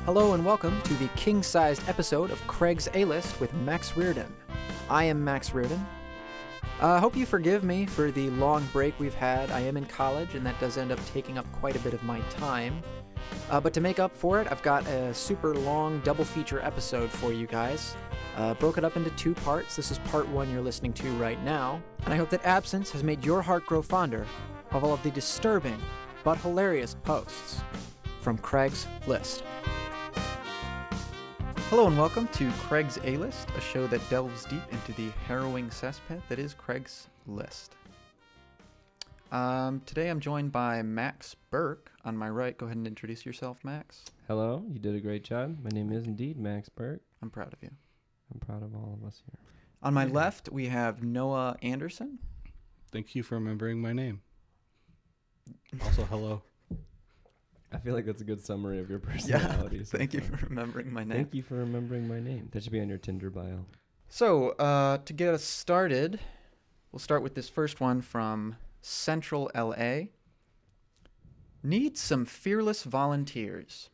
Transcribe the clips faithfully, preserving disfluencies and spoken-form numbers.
Hello and welcome to the king-sized episode of Craig's A-List with Max Reardon. I am Max Reardon. I uh, hope you forgive me for the long break we've had. I am in college, and that does end up taking up quite a bit of my time. Uh, but to make up for it, I've got a super long double feature episode for you guys. Uh, broke it up into two parts. This is part one you're listening to right now. And I hope that absence has made your heart grow fonder of all of the disturbing but hilarious posts from Craig's List. Hello and welcome to Craig's A-List, a show that delves deep into the harrowing cesspit that is Craig's List. Um, today I'm joined by Max Burke on my right. Go ahead and introduce yourself, Max. Hello, you did a great job. My name is indeed Max Burke. I'm proud of you. I'm proud of all of us here. On my left, we have Noah Anderson. Thank you for remembering my name. Also, hello. I feel like that's a good summary of your personality. Yeah, so thank you far. for remembering my name. Thank you for remembering my name. That should be on your Tinder bio. So, uh, to get us started, we'll start with this first one from Central L A. Need some fearless volunteers.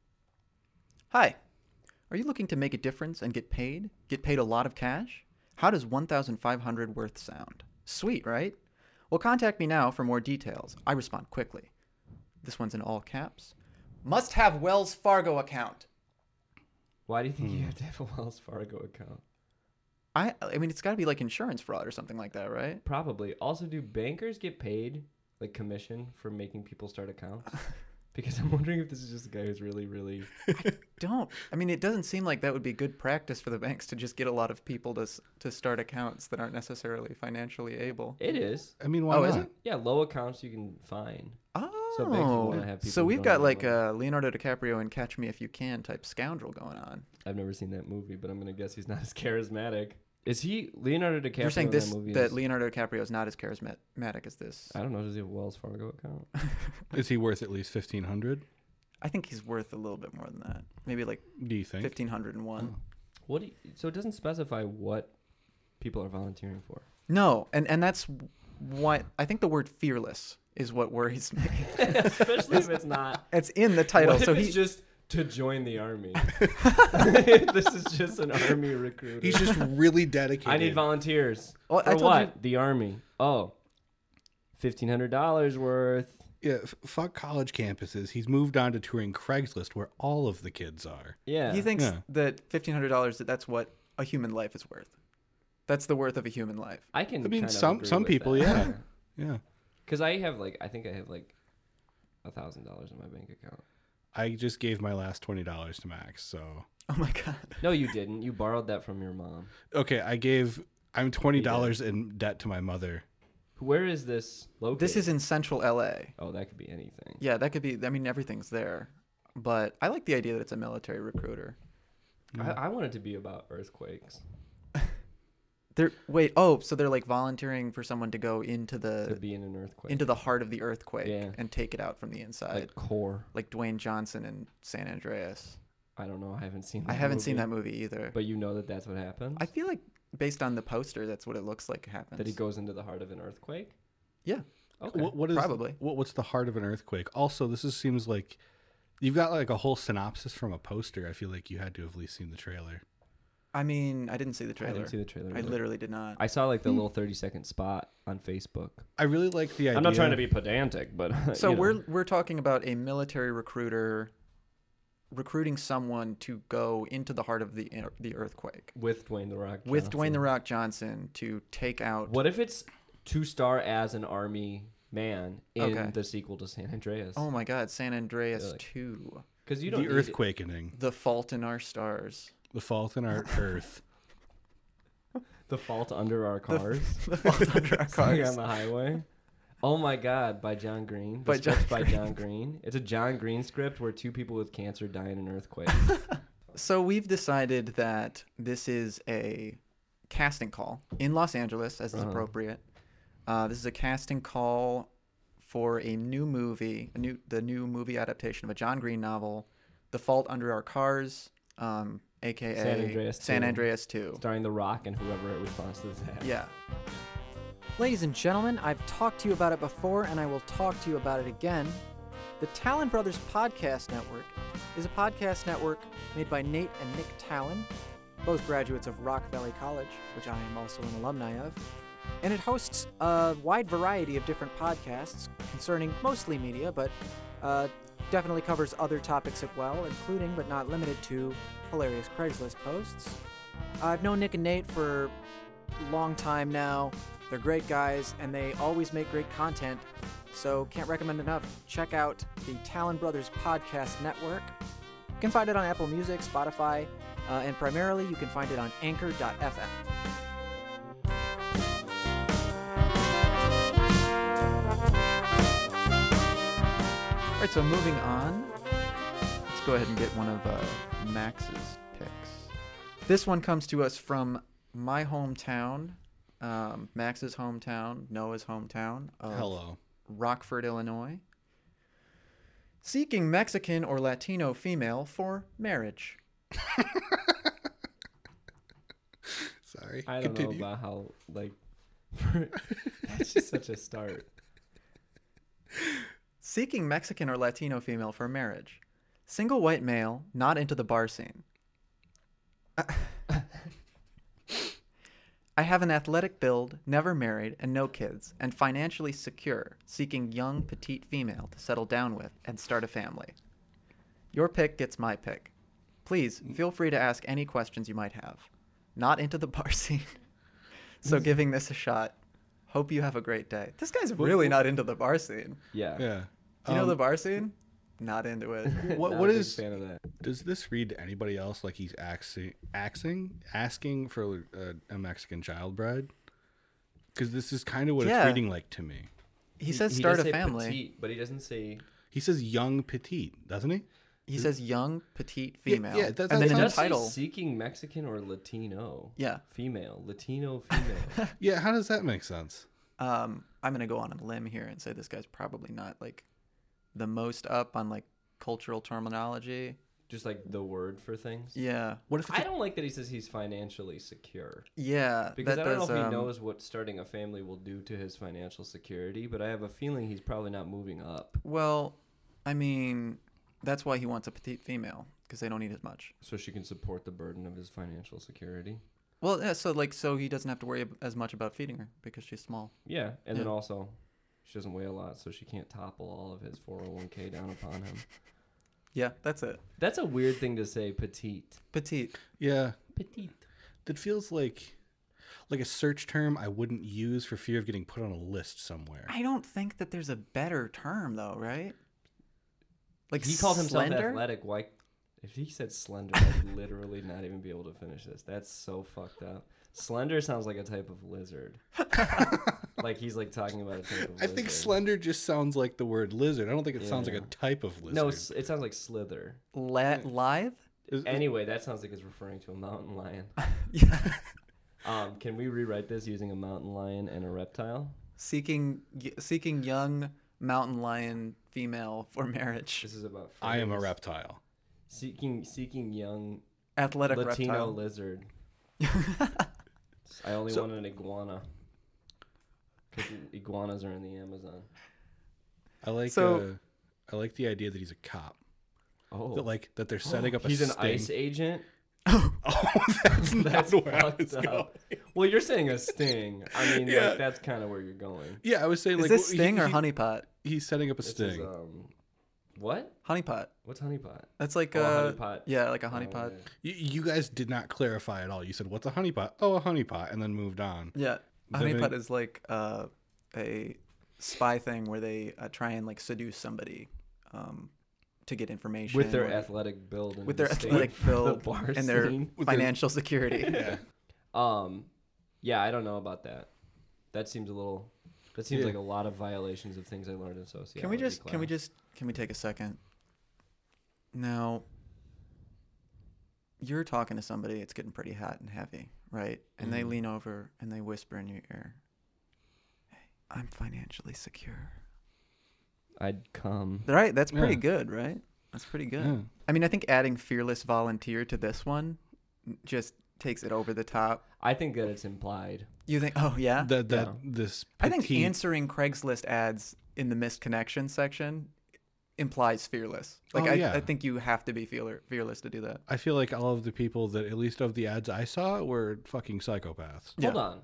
Hi. Are you looking to make a difference and get paid? Get paid a lot of cash? How does one thousand five hundred dollars worth sound? Sweet, right? Well, contact me now for more details. I respond quickly. This one's in all caps. Must have Wells Fargo account. Why do you think Hmm. you have to have a Wells Fargo account? I I mean, it's got to be like insurance fraud or something like that, right? Probably. Also, do bankers get paid, like, commission for making people start accounts? Because I'm wondering if this is just a guy who's really, really... Don't. I mean, it doesn't seem like that would be good practice for the banks to just get a lot of people to s- to start accounts that aren't necessarily financially able. It is. I mean, why Oh, not? is it? Yeah, low accounts you can fine. Oh. So banks would wanna have people So we've who got don't like know. a Leonardo DiCaprio and Catch Me If You Can type scoundrel going on. I've never seen that movie, but I'm going to guess he's not as charismatic. Is he Leonardo DiCaprio You're saying in this that movie? that is- Leonardo DiCaprio is not as charismatic as this. I don't know. Does he have a Wells Fargo account? Is he worth at least fifteen hundred? I think he's worth a little bit more than that. Maybe like Do you think? fifteen hundred one. Oh. What? Do you, so it doesn't specify what people are volunteering for. No, and and that's what I think the word fearless is what worries me. Especially if it's not. It's in the title. What if So it's he just to join the army? This is just an army recruiter. He's just really dedicated. I need volunteers. Well, For I told what? you- The army. Oh. fifteen hundred dollars worth. Yeah, f- fuck college campuses. He's moved on to touring Craigslist, where all of the kids are. Yeah. He thinks Yeah. that fifteen hundred dollars that that's what a human life is worth. That's the worth of a human life. I can. I mean, kind of some- agree some with people, that. yeah. Yeah. Because I have like, I think I have like a thousand dollars in my bank account. I just gave my last twenty dollars to Max, so. Oh my god. No, you didn't. You borrowed that from your mom. Okay, I gave. I'm twenty dollars in debt to my mother. Where is this located? This is in Central L A. Oh, that could be anything. Yeah, that could be. I mean, everything's there. But I like the idea that it's a military recruiter. I, I want it to be about earthquakes. They're wait. Oh, so they're like volunteering for someone to go into To the be in an earthquake. into the heart of the earthquake Yeah. and take it out from the inside, like core. like Dwayne Johnson in San Andreas. I don't know. I haven't seen. That I haven't movie, seen that movie either. But you know that that's what happens. I feel like based on the poster, that's what it looks like happens. that he goes into the heart of an earthquake. Yeah. Okay. What, what is Probably. What, what's the heart of an earthquake? Also, this is, seems like you've got like a whole synopsis from a poster. I feel like you had to have at least seen the trailer. I mean, I didn't see the I trailer. didn't see the trailer. I either. literally did not. I saw like the little thirty second spot on Facebook. I really like the idea. I'm not trying to be pedantic, but So you know. we're we're talking about a military recruiter recruiting someone to go into the heart of the the earthquake with Dwayne the Rock. with Dwayne Johnson. the Rock Johnson to take out. What if it's two star as an army man in Okay. the sequel to San Andreas? Oh my God, San Andreas Really? two, because you don't the need earthquakening, The Fault in Our Stars. the fault in our earth. the fault under our cars. The Fault Under Our It's like Cars. on the highway. Oh my God! By John Green. The By John script by Green. John Green. It's a John Green script where two people with cancer die in an earthquake. So we've decided that this is a casting call in Los Angeles, as is Uh-huh. appropriate. Uh, this is a casting call for a new movie, a new the new movie adaptation of a John Green novel, The Fault Under Our Cars, um, aka San Andreas San two. Andreas two. Starring The Rock and whoever it responds to that. Yeah. Ladies and gentlemen, I've talked to you about it before and I will talk to you about it again. The Talon Brothers Podcast Network is a podcast network made by Nate and Nick Talon, both graduates of Rock Valley College, which I am also an alumni of. And it hosts a wide variety of different podcasts concerning mostly media, but uh, definitely covers other topics as well, including but not limited to hilarious Craigslist posts. I've known Nick and Nate for a long time now. They're great guys, and they always make great content, so can't recommend enough. Check out the Talon Brothers Podcast Network. You can find it on Apple Music, Spotify, uh, and primarily you can find it on anchor dot f m. All right, so moving on, let's go ahead and get one of uh, Max's picks. This one comes to us from my hometown, um, Max's hometown, Noah's hometown of Hello. Rockford, Illinois. Seeking Mexican or Latino female for marriage. Sorry. I don't Continue. know about how, like, that's just such a start. Seeking Mexican or Latino female for marriage. Single white male, not into the bar scene. I have an athletic build, never married, and no kids, and financially secure, seeking young, petite female to settle down with and start a family. Your pick gets my pick. Please, feel free to ask any questions you might have. Not into the bar scene. So giving this a shot. Hope you have a great day. This guy's really not into the bar scene. Yeah. Yeah. Do you know Um, the bar scene? Not into it. What Not what a big is fan of that? does this read to anybody else like he's axing, axing asking for a, a Mexican child bride? Because this is kind of what Yeah. it's reading like to me. He says he start does a say family. petite, but he doesn't say. He says young petite, doesn't he? He says young, petite Yeah, female. yeah, that- and then that in the Does say title, seeking Mexican or Latino? yeah. Female, Latino, female. Yeah, how does that make sense? Um, I'm gonna go on a limb here and say this guy's probably not like the most up on like cultural terminology. Just like the word for things. Yeah, What if it's I a- don't like that he says he's financially secure. yeah. Because that I don't does, know if um, he knows what starting a family will do to his financial security, but I have a feeling he's probably not moving up. Well, I mean, that's why he wants a petite female because they don't need as much. So she can support the burden of his financial security. Well, yeah. So like, so he doesn't have to worry ab- as much about feeding her because she's small. Yeah, and then Yeah. also, she doesn't weigh a lot, so she can't topple all of his four oh one k down upon him. Yeah, that's it. That's a weird thing to say, petite. Petite. Yeah, Petite. that feels like like a search term I wouldn't use for fear of getting put on a list somewhere. I don't think that there's a better term though, right? Like He called himself slender? athletic. Why? If he said slender, I'd literally not even be able to finish this. That's so fucked up. Slender sounds like a type of lizard. Like he's like talking about a type of I lizard. think slender just sounds like the word lizard. I don't think it sounds like Yeah. a type of lizard. No, it's, it sounds like slither. La- lithe? Is- Anyway, that sounds like it's referring to a mountain lion. Yeah. Um, can we rewrite this using a mountain lion and a reptile? Seeking y- seeking young mountain lion female for marriage. This is about. I am a furries. reptile. Seeking seeking young Athletic Latino reptile. lizard. I only So- want an iguana. Because iguanas are in the Amazon. I like So- uh, I like the idea that he's a cop. Oh, That like that they're setting up a he's an sting. ICE agent. Oh, that's not That's where I fucked was up. going. Well, you're saying a sting. I mean, Yeah. like, that's kind of where you're going. Yeah, I was saying Is like this he- Sting or he- honeypot? He's setting up a This sting. is, um, what? Honeypot. What's honeypot? That's like Oh, a a honeypot. yeah, like a Oh, honeypot. yeah. You, you guys did not clarify at all. You said, "What's a honeypot?" Oh, a honeypot, and then moved on. Yeah, a Does that honeypot make- is like uh, a spy thing where they uh, try and like seduce somebody um, to get information With their or- athletic build and with their the athletic state of build the bar and their scene. With their- financial security. Yeah. Um, yeah, I don't know about that. That seems a little. That seems Yeah. like a lot of violations of things I learned in sociology. Can we just can we class. just can we take a second? Now, you're talking to somebody, it's getting pretty hot and heavy, right? And they Mhm. lean over and they whisper in your ear, "Hey, I'm financially secure." I'd come. Right? That's pretty Yeah. good, right? That's pretty good. Yeah. I mean, I think adding fearless volunteer to this one just takes it over the top. I think that it's implied. You think? Oh yeah. That that Yeah. this. I think petite- answering Craigslist ads in the missed connection section implies fearless. Like Oh, I, yeah. I think you have to be fearless fearless to do that. I feel like all of the people that, at least of the ads I saw, were fucking psychopaths. Yeah. Hold on.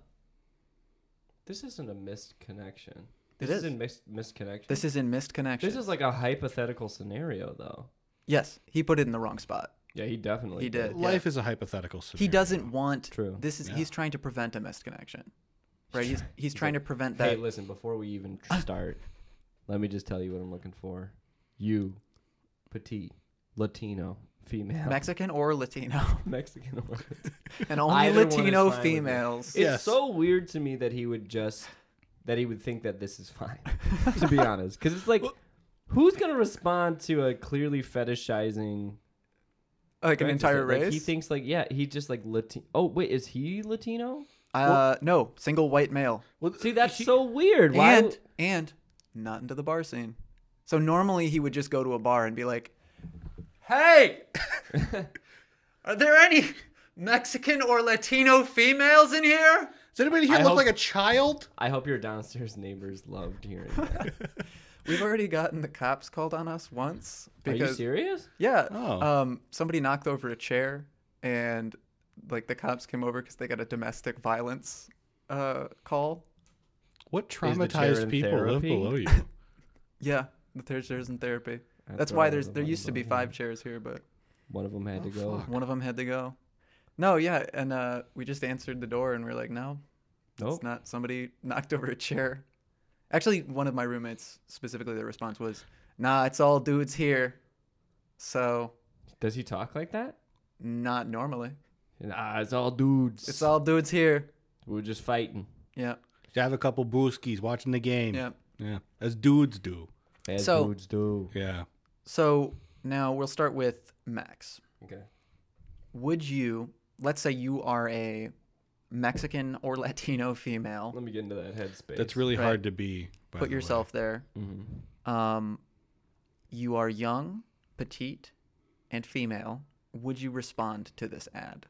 This isn't a missed connection. It This is. isn't missed missed connection. This is in missed connection. This is like a hypothetical scenario, though. Yes, he put it in the wrong spot. Yeah, he definitely He did. Life is a hypothetical scenario. He doesn't want. True. This is Yeah. he's trying to prevent a missed connection, right? He's he's He's trying like, to prevent Hey, that. listen, before we even tr- start, let me just tell you what I'm looking for. You, petite, Latino, female. Mexican or Latino, Mexican or and only Either one is Latino fine with me. females. It's Yes. so weird to me that he would just that he would think that this is fine. To be honest, because it's like, who's gonna respond to a clearly fetishizing Like an practice entire that, race. Like, he thinks like, yeah, he just like Latino. Oh wait, is he Latino? uh, no, single white male, Well, See, that's he- so weird. Why? and and not into the bar scene. So normally he would just go to a bar and be like, "Hey, are there any Mexican or Latino females in here?" Does anybody here I look hope- like a child? I hope your downstairs neighbors loved hearing that. We've already gotten the cops called on us once Are you because serious? yeah, Oh. um, somebody knocked over a chair and like the cops came over because they got a domestic violence uh, call. What the chair traumatized in people live therapy? below you? Yeah, the third chair's in therapy. I That's thought why it there's was there one used to of be them. five chairs here, but One of them had to Oh, go. fuck. one of them had to go. No, yeah, and uh, we just answered the door and we are like, no, Nope. it's not. Somebody knocked over a chair. Actually, one of my roommates specifically, their response was, "Nah, it's all dudes here." So Does he talk like that? not normally. Nah, it's all dudes. It's all dudes here. We're just fighting. Yeah, You have a couple brewskis watching the game. yeah. Yeah. As dudes do. As So- dudes do. Yeah. So now we'll start with Max. Okay. Would you, let's say you are a Mexican or Latino female, Let me get into that headspace. That's really Right. hard to be. by put the way. yourself there. Mm-hmm. Um, you are young, petite, and female. Would you respond to this ad?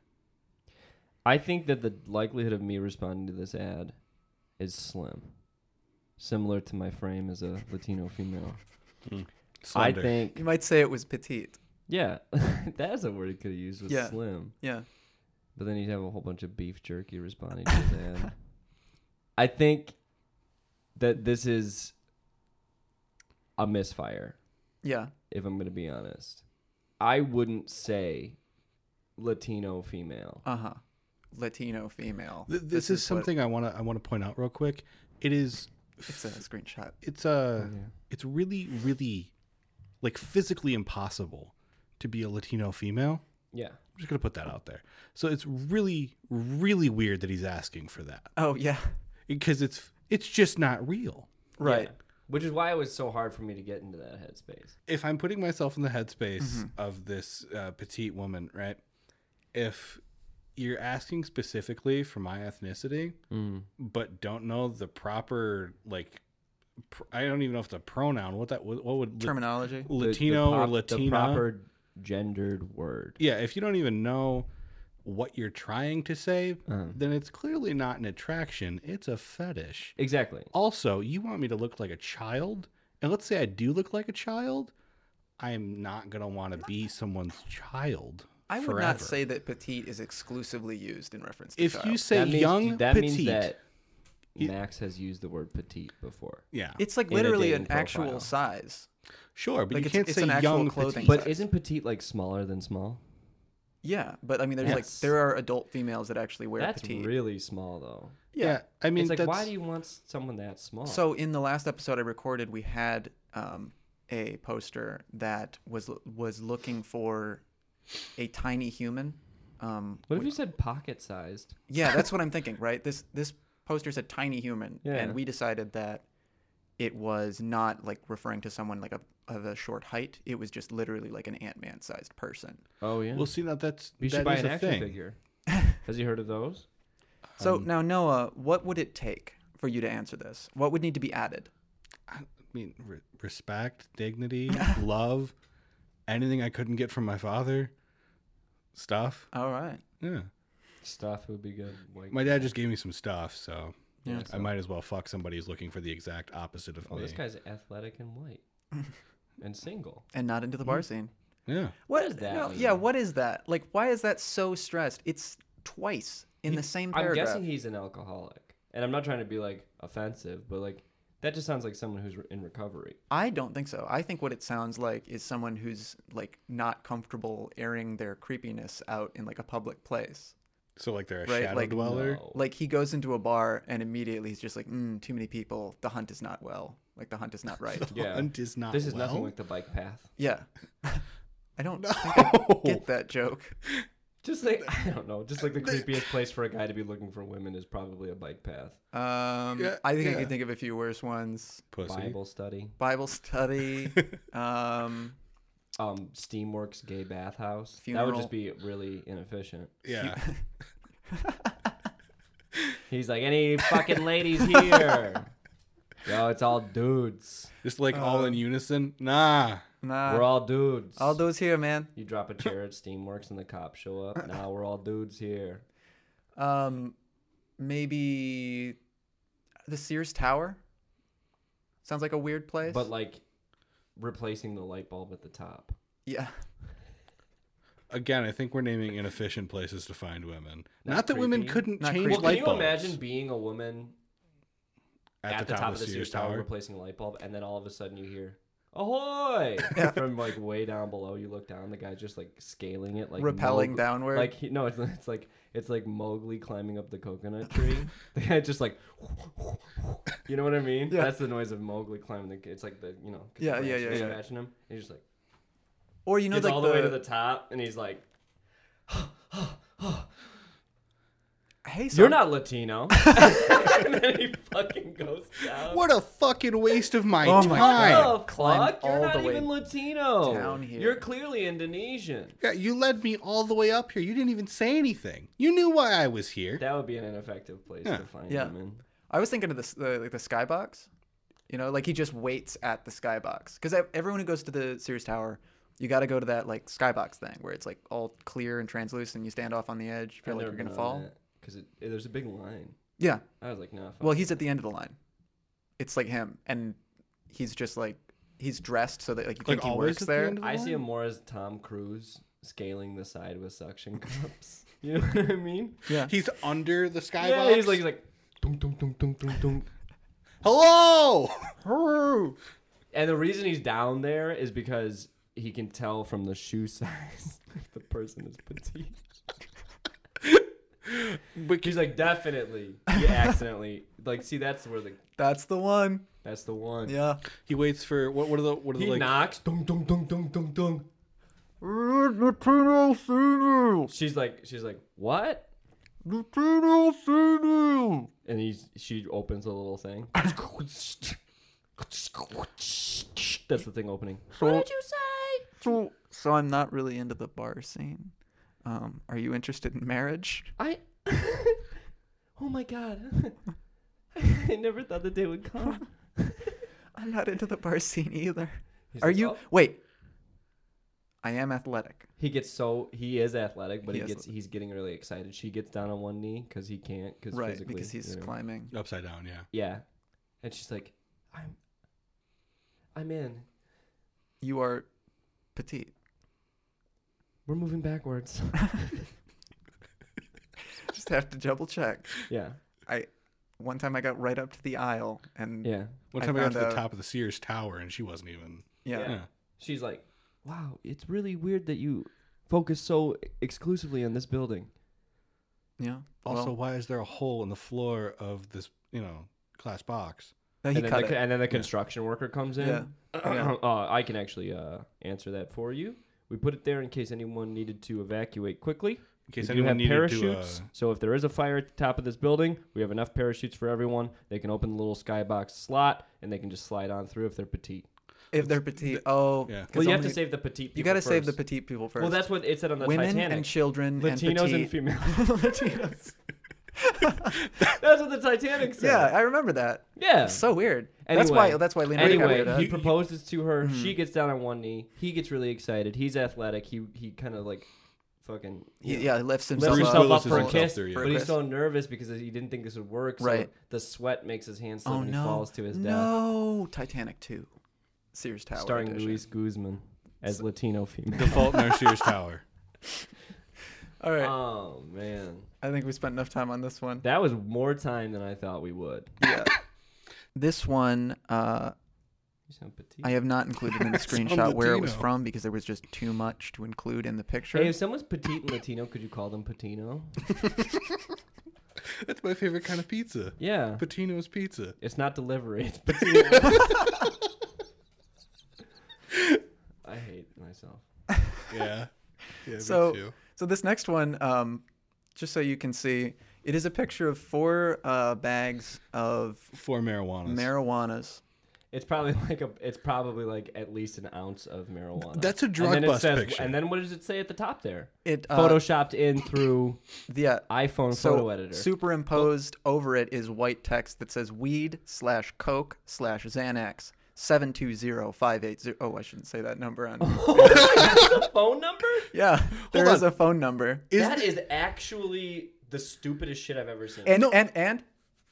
I think that the likelihood of me responding to this ad is slim. Similar to my frame as a Latino female. Slender. I think, You might say it was petite. yeah, that's a word he could have used was Yeah. slim. Yeah. But then you'd have a whole bunch of beef jerky responding to his ad. I think that this is a misfire, Yeah. if I'm going to be honest. I wouldn't say Latino female. Uh huh. Latino female. Th- this, is, what- something I want to I want to point out real quick. It is It's a screenshot. it's a Oh, yeah. it's really really like physically impossible to be a Latino female. Yeah. I'm just gonna put that out there. So it's really really weird that he's asking for that Oh yeah. because it's it's just not real. Right. Yeah. Which is why it was so hard for me to get into that headspace. If I'm putting myself in the headspace Mm-hmm. of this uh, petite woman, right? If you're asking specifically for my ethnicity, Mm. but don't know the proper like, pr- I don't even know if it's a pronoun. What that what, what would Terminology. La- Latino the, the or prop- Latina? The proper gendered word. Yeah, if you don't even know what you're trying to say, Uh-huh. then it's clearly not an attraction. It's a fetish. Exactly. Also, you want me to look like a child? And let's say I do look like a child, I'm not going to want to be someone's child. I would forever. not say that petite is exclusively used in reference to If child. you say that means, young that petite, means that You- Max has used the word petite before. yeah, It's like in a literally dating an actual profile. size. sure, but like you it's- can't it's say an actual young clothing petite. But size. isn't petite like smaller than small? Yeah, but I mean, there's like Yes. there are adult females that actually wear That's petite. really small though. Yeah, I mean, it's like, that's, why do you want someone that small? So in the last episode I recorded, we had um, a poster that was was looking for a tiny human. Um, what if we- you said pocket sized? Yeah, that's what I'm thinking. Right. This this poster said tiny human, Yeah. and we decided that it was not like referring to someone like a of a short height. It was just literally like an Ant-Man sized person. Oh yeah. Well, see, now that's you should that buy is an a action thing. figure. Has he heard of those? So Um, now Noah, what would it take for you to answer this? What would need to be added? I mean, re- respect, dignity, love, anything I couldn't get from my father, stuff. All right. Yeah, Stuff would be good. Like, my dad just gave me some stuff, so Yeah. Yeah, I might as well fuck somebody who's looking for the exact opposite of Oh, me. this guy's athletic and white. and single. and not into the bar scene. Yeah. What does that no, mean? Yeah, what is that? Like, why is that so stressed? It's twice in He- the same I'm paragraph. guessing he's an alcoholic, and I'm not trying to be like offensive, but like that just sounds like someone who's re- in recovery. I don't think so. I think what it sounds like is someone who's like not comfortable airing their creepiness out in like a public place. So like they're a Right, shadow like- dweller. No. Like he goes into a bar and immediately he's just like, mm, too many people. The hunt is not well. Like the hunt is not right. Yeah. Hunt is not This is well. nothing like the bike path. Yeah. I don't No. think I get that joke. Just like I don't know, just like the creepiest place for a guy to be looking for women is probably a bike path. Um, Yeah, I think I yeah. can think of a few worse ones. Pussy. Bible study. Bible study. um, Um, Steamworks gay bathhouse. That Funeral. would just be really inefficient. Yeah. He's like, any fucking ladies here? Yo, it's all dudes. Just like all in Um, unison. Nah. nah. We're all dudes. all those here, man. You drop a chair at Steamworks and the cops show up. Now we're all dudes here. Um, maybe the Sears Tower. Sounds like a weird place. But like replacing the light bulb at the top. yeah, Again, I think we're naming inefficient places to find women. Not Not, that women creepy. couldn't Not change creepy. Well, can light you bulbs imagine being a woman at, the, top, of the Sears Tower, replacing a light bulb, and then all of a sudden you hear "Ahoy!" from like way down below. You look down, the guy's just like scaling it, like repelling Mowgli- downward. Like he, no, it's, it's like it's like Mowgli climbing up the coconut tree. The guy just like, you know what I mean? Yeah. That's the noise of Mowgli climbing. The, it's like the you know, 'cause the Yeah, yeah, branch yeah, is yeah. Scratching him. And he's just like or you know, gets like all the, way to the top, and he's like, hey, so "You're not Latino." And then he fucking goes down. What a fucking waste of my Oh my time. What the Climb fuck? You're all not the way even Latino. down here. You're clearly Indonesian. Yeah, you led me all the way up here. You didn't even say anything. You knew why I was here. That would be an ineffective place Yeah. to find Yeah. women. I was thinking of this, the like the skybox. You know, like he just waits at the skybox because everyone who goes to the Sears Tower, you got to go to that like skybox thing where it's like all clear and translucent. And you stand off on the edge, feel like you're gonna fall. Because there's a big line. Yeah. I was like, nah. Fuck Well, it. he's at the end of the line. It's like him, and he's just like he's dressed so that like you Like think he always works at the there. end of the I see line? him more as Tom Cruise scaling the side with suction cups. You know what I mean? Yeah. He's under the skybox. Yeah, he's like, he's like, dunk, dunk, dunk, dunk, dunk, dunk. hello. And the reason he's down there is because he can tell from the shoe size if the person is petite. But he's like, definitely. He accidentally, like, see, that's where the, That's the one. that's the one. Yeah. He waits for what? What are the? What are the He like? knocks, dunk, dunk, dunk, dunk, dunk, dunk. Latino female. She's like, she's like, what? Latino female. And he's, she opens a little thing. That's the thing opening. What did you say? So, so I'm not really into the bar scene. Um, are you interested in marriage? I. Oh my god. I never thought the day would come. I'm not into the bar scene either. He's Are like, you? "Oh." Wait. I am athletic. He gets so he is athletic, but He he, is gets he's getting really excited. She gets down on one knee because he can't because Right, physically because he's you know. climbing. Upside down. Yeah. Yeah, and she's like, I'm, I'm in. You are petite. We're moving backwards. Just have to double check. Yeah, I one time I got right up to the aisle and yeah. One I time I, got found to the out- top of the Sears Tower and she wasn't even. yeah. Yeah. Yeah. She's like, wow, it's really weird that you focus so exclusively on this building. Yeah. Also, Well, why is there a hole in the floor of this, you know, glass box? no, he and, then cut the, it. and then the construction worker comes in. Yeah. Yeah. uh, I can actually uh, answer that for you. We put it there in case anyone needed to evacuate quickly. In case we do anyone have needed parachutes, to. Uh, so if there is a fire at the top of this building, we have enough parachutes for everyone. They can open the little skybox slot, and they can just slide on through if they're petite. If they're petite, oh, Yeah. 'cause Well, you have to only- save the petite people You got to save the first. petite people first. Well, that's what it said on the women Titanic. and children Latinos and and petite. females. Latinos. That's what the Titanic said. Yeah, I remember that. Yeah. It's so weird. that's why. Anyway. That's why Leonardo Anyway, DiCaprio he did. proposes to her. Mhm. She gets down on one knee. He gets really excited. He's athletic. He he kind of like fucking He, you know, yeah, he lifts himself, lifts Bruce himself Willis up for a is kiss, up there, yeah. For a but he's kiss. so nervous because he didn't think this would work. So Right. the sweat makes his hands slip Oh and he no! falls to his death. No, Titanic two. Sears Tower Starring edition. Luis Guzman as Latino female. Default in our Sears Tower. All right. Oh man, I think we spent enough time on this one. that was more time than I thought we would. Yeah. This one, uh, You sound petite. I have not included in the Sound screenshot where it was Latino. from because there was just too much to include in the picture. Hey, if someone's petite and Latino, could you call them Patino? That's my favorite kind of pizza. Yeah. Patino's Pizza. It's not delivery. It's Patino. I hate myself. Yeah. Yeah, So- me too. So this next one, um, just so you can see, it is a picture of four uh, bags of Four marijuanas. marijuanas. It's probably like a. It's probably like at least an ounce of marijuana. That's a And drug then it bust says- picture. And then what does it say at the top there? It uh, Photoshopped in through yeah. iPhone So photo editor. superimposed over it is white text that says weed slash coke slash Xanax seven two zero five eight zero. Oh, I shouldn't say that number on. That's the phone number? Yeah, there Hold is on. a phone number. Is That the- is actually the stupidest shit I've ever seen. And No. and and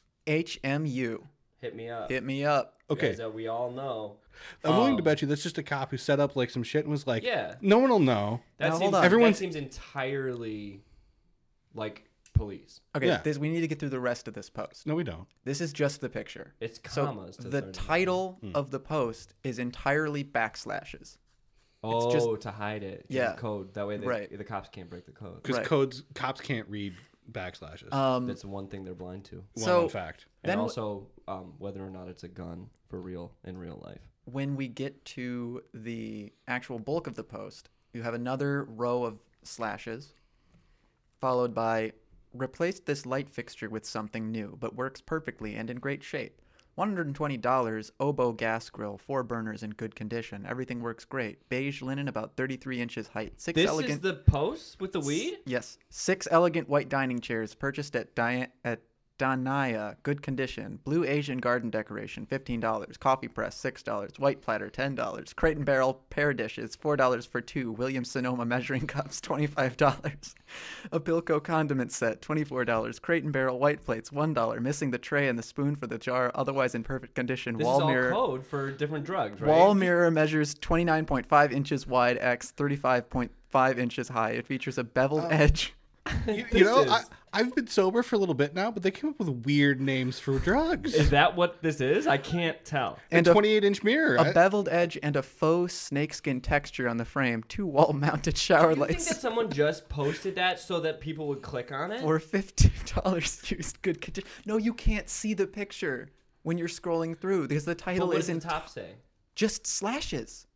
H M U. Hit me up. Hit me up. Okay. Guys that we all know. I'm willing to Um, bet you that's just a cop who set up like some shit and was like, Yeah. no one will know. That Now, seems, hold on. Everyone's- that seems entirely like police. Okay, Yeah. this, we need to get through the rest of this post. No, we don't. This is just the picture. It's So commas. to the start it. title Hmm. of the post is entirely backslashes. Oh, just- to hide it. 'Cause Yeah. it's code. That way they, Right. the cops can't break the code. Because Right. codes cops can't read backslashes. Um, That's one thing they're blind to. well, so- in fact. And Then- also um, whether or not it's a gun for real in real life. when we get to the actual bulk of the post, you have another row of slashes, followed by replace this light fixture with something new, but works perfectly and in great shape. one hundred twenty dollars Oboe gas grill, four burners in good condition. Everything works great. Beige linen, about thirty-three inches height. Six This elegant. is the post with the weed? Yes, six elegant white dining chairs purchased at Dia- at Danaya, good condition. Blue Asian garden decoration, fifteen dollars. Coffee press, six dollars. White platter, ten dollars. Crate and barrel pear dishes, four dollars for two. Williams Sonoma measuring cups, twenty-five dollars. A Bilko condiment set, twenty-four dollars. Crate and barrel white plates, one dollar. Missing the tray and the spoon for the jar, otherwise in perfect condition. This Wall is all mirror. code for different drugs, right? Wall mirror measures twenty-nine point five inches wide x thirty-five point five inches high. It features a beveled edge. You, you This know, is- I, I've been sober for a little bit now, but they came up with weird names for drugs. Is that what this is? I can't tell. And a a twenty-eight inch mirror. A I- beveled edge and a faux snakeskin texture on the frame. Two wall-mounted shower Do you think lights that someone just posted that so that people would click on it? for fifteen dollars. Used good condition. No, you can't see the picture when you're scrolling through because the But title what does isn't the top say? just slashes.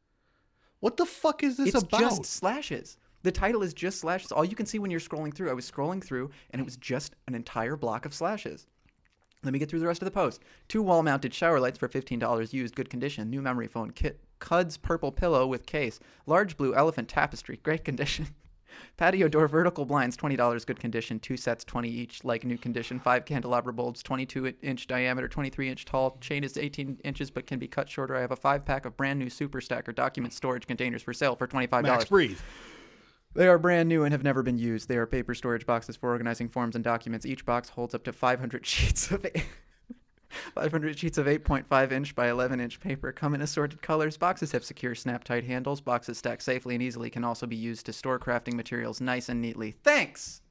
what the fuck is this It's about? just slashes. The title is just slashes. All you can see when you're scrolling through. I was scrolling through and it was just an entire block of slashes. Let me get through the rest of the post. Two wall-mounted shower lights for fifteen dollars used, good condition. New memory phone kit. Cud's purple pillow with case. Large blue elephant tapestry, great condition. Patio door vertical blinds, twenty dollars, good condition. Two sets, twenty each, like new condition. Five candelabra bulbs, twenty-two inch diameter, twenty-three inch tall. Chain is eighteen inches but can be cut shorter. I have a five pack of brand new Super Stacker document storage containers for sale for twenty-five dollars. Max, breathe. They are brand new and have never been used. They are paper storage boxes for organizing forms and documents. Each box holds up to five hundred sheets of five hundred sheets of eight point five inch by eleven inch paper. Come in assorted colors. Boxes have secure snap-tight handles. Boxes stack safely and easily. Can also be used to store crafting materials nice and neatly. Thanks!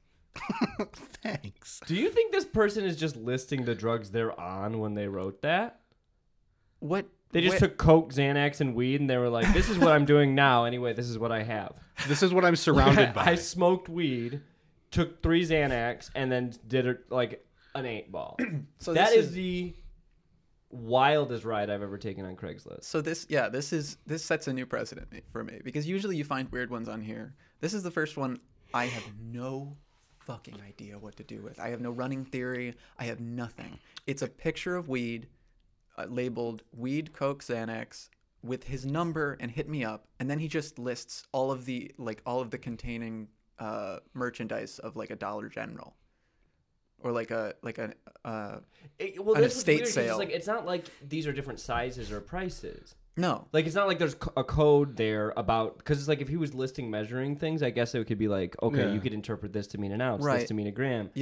Thanks. Do you think this person is just listing the drugs they're on when they wrote that? What? They just what- took Coke, Xanax, and weed, and they were like, this is what I'm doing now. Anyway, this is what I have. This is what I'm surrounded by. I smoked weed, took three Xanax, and then did it like an eight ball. So That this is the wildest ride I've ever taken on Craigslist. So this, yeah, this is this sets a new precedent for me because usually you find weird ones on here. This is the first one I have no fucking idea what to do with. I have no running theory. I have nothing. It's a picture of weed uh, labeled weed, Coke, Xanax with his number and hit me up, and then he just lists all of the like all of the containing uh, merchandise of like a Dollar General. Or like a like a uh, It, well, An this is estate weird 'cause sale. It's, like, it's not like these are different sizes or prices. no. Like, it's not like there's co- a code there about... Because it's like if he was listing measuring things, I guess it could be like, okay, Yeah. you could interpret this to mean an ounce, Right. this to mean a gram. Yeah.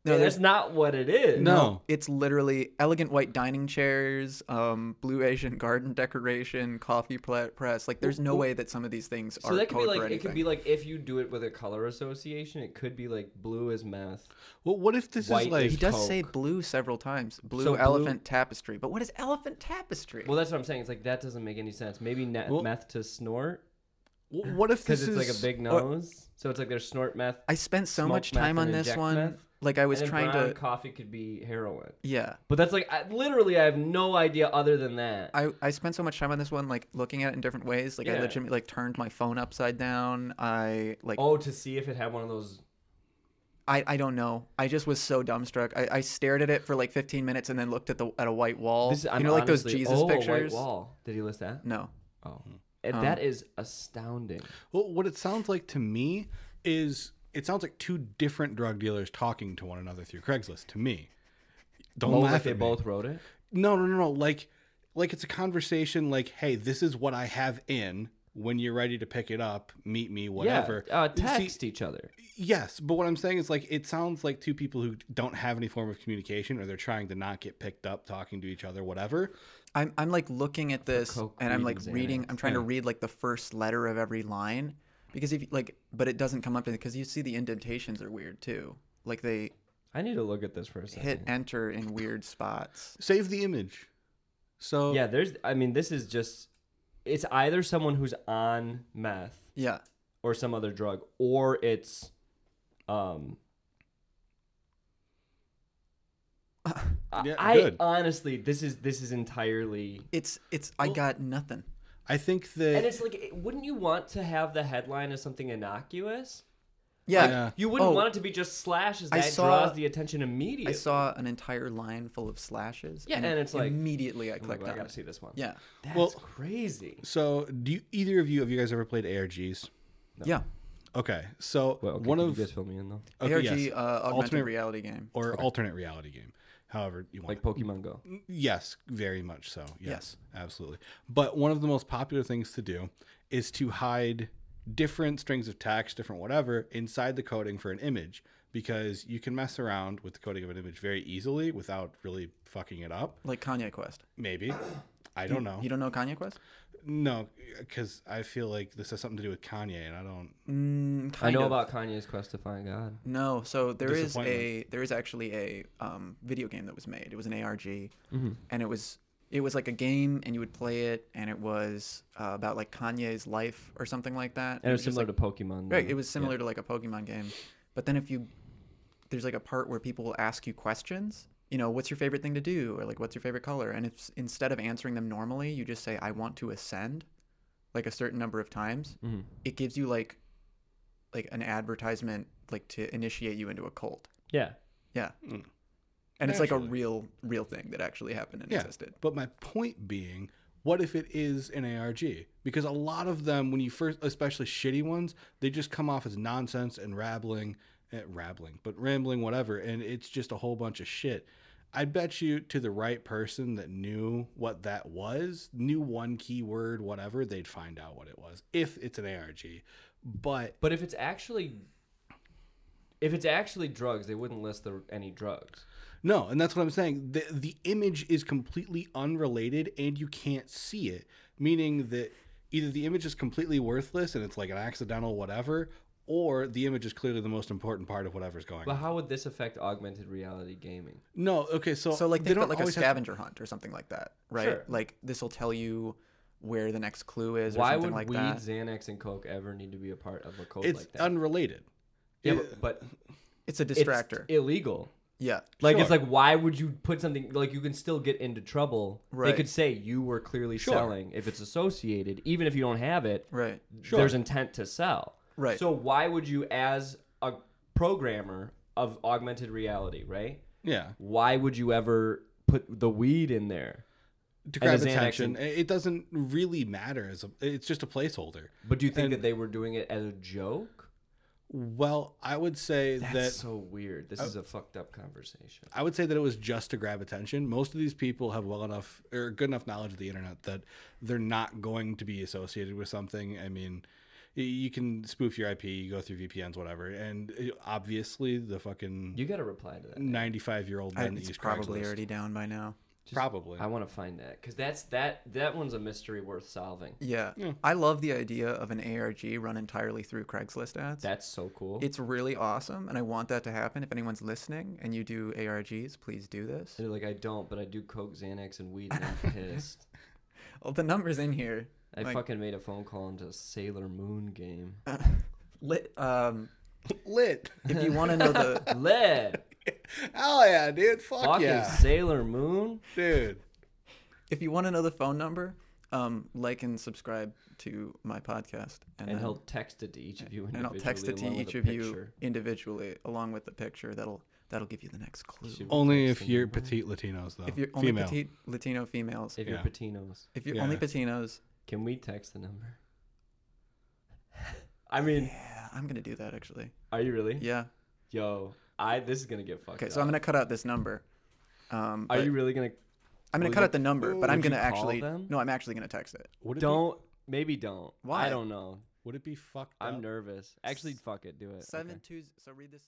No, Yeah, there's that's not what it is. No. It's literally elegant white dining chairs, um, blue Asian garden decoration, coffee pla- press. Like, there's no way that some of these things are So that could be code for like it could anything. be like if you do it with a color association, it could be like blue is meth. Well, what if this White is like is He does Coke. say blue several times. Blue So blue- elephant tapestry. But what is elephant tapestry? Well, that's what I'm saying. It's like that doesn't make any sense. Maybe ne- Well- meth to snort w- what if this because it's is like a big nose. So it's like there's snort meth. I spent so smoke much meth time on and this inject one. meth. Like, I was and then trying brown to. coffee could be heroin. Yeah. But that's like I, literally, I have no idea other than that. I, I spent so much time on this one, like looking at it in different ways. Like I Yeah. legitimately like turned my phone upside down. I like oh, to see if it had one of those. I, I don't know. I just was so dumbstruck. I, I stared at it for like fifteen minutes and then looked at the at a white wall. This, I'm you know, like those honestly- Jesus oh, pictures. A white wall. Did he list that? No. Oh, And Oh. that is astounding. Well, what it sounds like to me is it sounds like two different drug dealers talking to one another through Craigslist. To me, don't oh, laugh like they at me. both wrote it. No, no, no, no. Like, like it's a conversation. Like, hey, this is what I have in. When you're ready to pick it up, meet me, whatever. Yeah, uh, See, text each other. yes, but what I'm saying is like it sounds like two people who don't have any form of communication, or they're trying to not get picked up talking to each other, whatever. I'm I'm like looking at this Coke, and I'm weed, like and reading. Xanax. I'm trying to Yeah. read like the first letter of every line because if you- like, but it doesn't come up because you see the indentations are weird too. Like they I need to look at this for a second. hit enter in weird spots. Save the image. So Yeah, there's. I mean, this is just. It's either someone who's on meth Yeah. or some other drug, or it's, um. Yeah, I good. honestly, this is this is entirely. It's it's I Well- got nothing. I think And that it's like, wouldn't you want to have the headline as something innocuous? Yeah. Yeah. You wouldn't Oh. want it to be just slashes. I That saw- draws the attention immediately. I saw an entire line full of slashes. Yeah, and it's like- immediately I I'm like, clicked well, I on gotta it. see this one. Yeah. That's Well- crazy. so. Do you, either of you have you guys ever played A R Gs? Yeah. Okay, so Well, okay, one can of you guys fill me in though? okay, A R G yes, uh, augmented Alternate- reality game. or alternate reality game, however you want. Like it. Pokemon Go. Yes, very much so. Yes, Yes. absolutely. But one of the most popular things to do is to hide different strings of text, different whatever, inside the coding for an image, because you can mess around with the coding of an image very easily without really fucking it up. Like Kanye Quest. Maybe. I don't know. You don't know Kanye Quest? No, because I feel like this has something to do with Kanye, and I don't. Mm, I kind know of. about Kanye's quest to find God. No, so there is Disappointment. a there is actually a um, video game that was made. It was an A R G, Mm-hmm. and it was it was like a game, and you would play it, and it was uh, about like Kanye's life or something like that. And it was just, similar like, to Pokemon. right. though. It was similar Yeah. to like a Pokemon game, but then if you there's like a part where people will ask you questions. You know, what's your favorite thing to do, or like what's your favorite color? And if instead of answering them normally, you just say I want to ascend, like a certain number of times. Mhm. It gives you like like an advertisement like to initiate you into a cult. Yeah. Yeah. Mm. And it's like a Naturally. real real thing that actually happened and Yeah. existed. But my point being, what if it is an A R G? Because a lot of them, when you first, especially shitty ones, they just come off as nonsense and rabbling, eh, rabbling, but rambling, whatever, and it's just a whole bunch of shit. I bet you to the right person that knew what that was, knew one keyword, whatever, they'd find out what it was if it's an A R G. But But if it's actually, if it's actually drugs, they wouldn't list the, any drugs. no, and that's what I'm saying. The the image is completely unrelated and you can't see it, meaning that either the image is completely worthless and it's like an accidental whatever, or the image is clearly the most important part of whatever's going But on. how would this affect augmented reality gaming? No, okay, so So like they they've don't got like a always have to- scavenger hunt or something like that, right? Sure. Like this will tell you where the next clue is or Why something would like weed, that. Xanax, and Coke ever need to be a part of a code it's like that? unrelated. yeah, It- but, but It's a it's distractor. illegal. yeah. Like it's Sure. like, why would you put something like you can still get into trouble? They Right. could say you were clearly Sure. selling if it's associated, even if you don't have it. Right. Sure. There's intent to sell. Right. So why would you, as a programmer of augmented reality, right? Yeah, Why would you ever put the weed in there? to And grab the Xanax attention. and- It doesn't really matter. As a, it's just a placeholder. But do you think And- that they were doing it as a joke? Well, I would say That's that so weird. This is a fucked up conversation. I would say that it was just to grab attention. Most of these people have well enough or good enough knowledge of the internet that they're not going to be associated with something. I mean, you can spoof your I P, you go through V P Ns, whatever, and it- obviously the fucking You got to reply to that. ninety-five year old I, men that it's use probably Craigslist. already down by now. Just- Probably. I want to find that because that's that that one's a mystery worth solving. Yeah. Yeah. I love the idea of an A R G run entirely through Craigslist ads. That's so cool. It's really awesome, and I want that to happen. If anyone's listening and you do A R Gs, please do this. And like I don't, but I do coke, Xanax, and weed, and I'm pissed. Well, the number's in here. I Like- fucking made a phone call into Sailor Moon game. Lit, um, Lit. if you want to know the, Lit. Hell yeah, dude. Fuck Fucking yeah. Sailor Moon. Dude. if you want to know the phone number, um, like and subscribe to my podcast, And, then- he'll text it to each of you and individually. I'll text it to along with each a of you picture. individually, along with the picture. That'll that'll give you the next clue. Should we Only text if the you're number? petite Latinos, though. If you're only Female. petite Latino females, If Yeah. you're Patinos, if you're Yeah. only Patinos, can we text the number? I mean, yeah, I'm gonna do that actually. are you really? Yeah. Yo, I this is gonna get fucked Okay, up. so I'm gonna cut out this number. Um, Are but you really gonna? I'm gonna will cut you- out the number, but I'm would you gonna call actually. them? No, I'm actually gonna text it. Would it Don't. Maybe don't. Why? I don't know. Be, would it be fucked I'm up? nervous. Actually, fuck it. Do it. Seven Okay. two. So read this.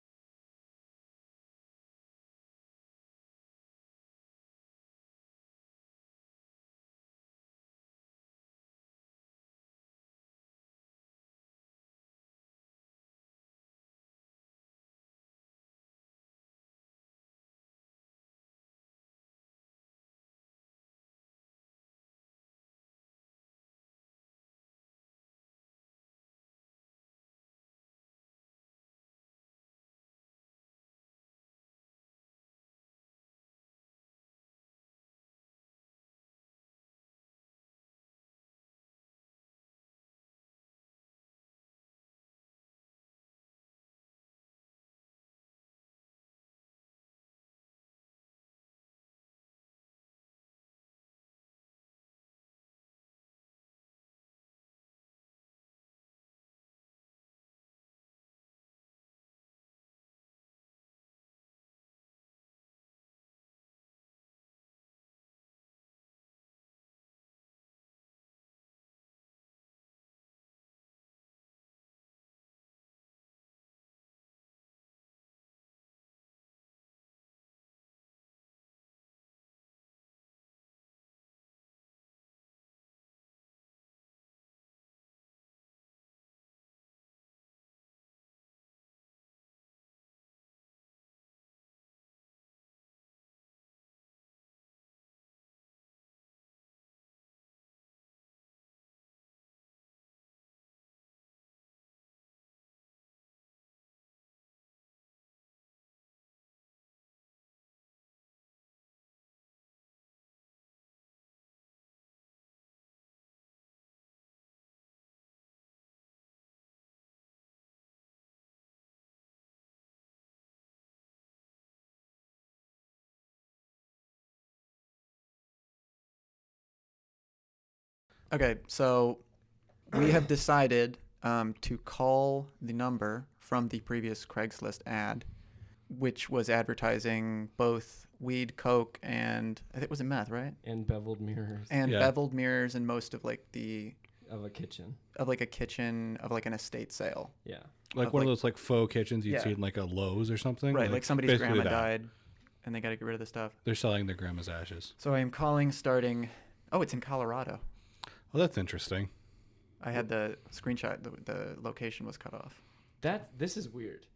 Okay, so we have decided um, to call the number from the previous Craigslist ad, which was advertising both weed, coke, and I think was it meth, right? And beveled mirrors And Yeah. beveled mirrors and most of like the of a kitchen. of like a kitchen of like an estate sale, Yeah. Like of one like- of those like faux kitchens you'd Yeah. see in like a Lowe's or something. right? Like, somebody's basically grandma that. died, and they got to get rid of the stuff. They're selling their grandma's ashes. So I am calling starting. Oh, it's in Colorado. Oh, that's interesting. I had the screenshot. The, the location was cut off. That this is weird.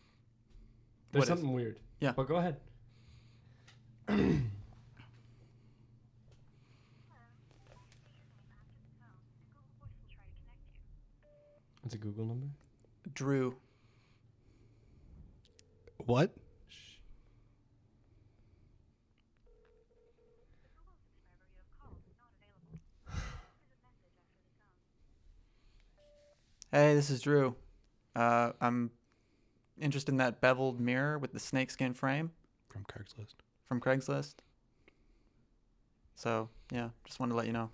There's What is? something weird. Yeah. But go ahead. What's a Google number? Drew. What? Hey, this is Drew. Uh, I'm interested in that beveled mirror with the snakeskin frame From Craigslist. from Craigslist. So, yeah, just wanted to let you know.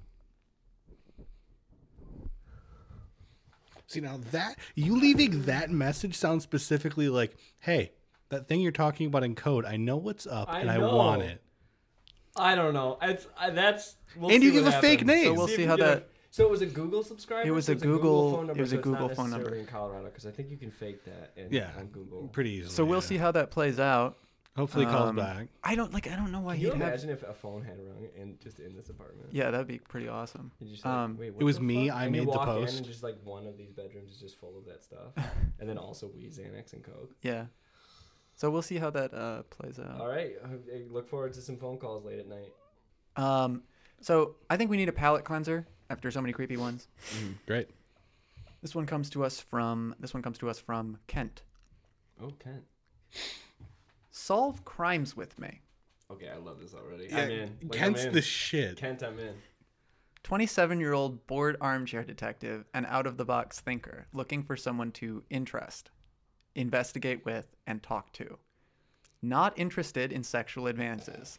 See, now that you leaving that message sounds specifically like, hey, that thing you're talking about in code, I know what's up I and I know. want it. I don't know. It's I, that's. We'll And see you give what a fake happens. name. So we'll if see we how get a- that- So it was a Google subscriber. It was so a it's Google- phone number. it was so a it's not Google phone necessarily number. in Colorado, because I think you can fake that in, Yeah, on Google. pretty easily. So we'll yeah. see how that plays out. Hopefully, he calls Um, back. I don't like. I don't know why Can he'd you have. imagine if a phone had rung in just in this apartment? Yeah, that'd be pretty awesome. You'd just like, Um, Wait, what It was the me, fuck? I And you made the walk in post. and just like one of these bedrooms is just full of that stuff, and then also weed, Xanax, and coke. Yeah. So we'll see how that uh, plays out. All right, uh, look forward to some phone calls late at night. Um, so I think we need a palate cleanser after so many creepy ones. Great. This one comes to us from this one comes to us from Kent. Oh, Kent. Solve crimes with me. Okay, I love this already. Yeah, I'm in. Like, Kent's I'm in. the shit. Kent, I'm in. twenty-seven-year-old bored armchair detective and out-of-the-box thinker looking for someone to interest, investigate with, and talk to. Not interested in sexual advances.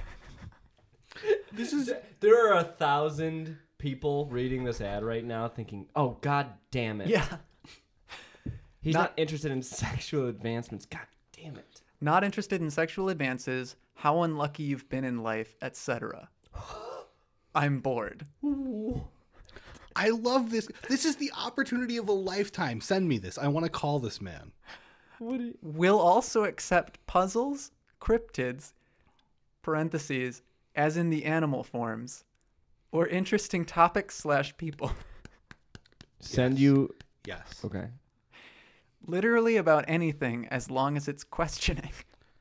This is There are a thousand people reading this ad right now thinking, "Oh, god damn it! Yeah. he's not- not, interested in sexual advancements. God damn it!" Not interested in sexual advances, how unlucky you've been in life, et cetera. I'm bored. I love this. This is the opportunity of a lifetime. Send me this. I want to call this man. What? Do you... Will also accept puzzles, cryptids, parentheses, as in the animal forms, or interesting topics slash people. Send Yes. you. Yes. Okay. Literally about anything as long as it's questioning.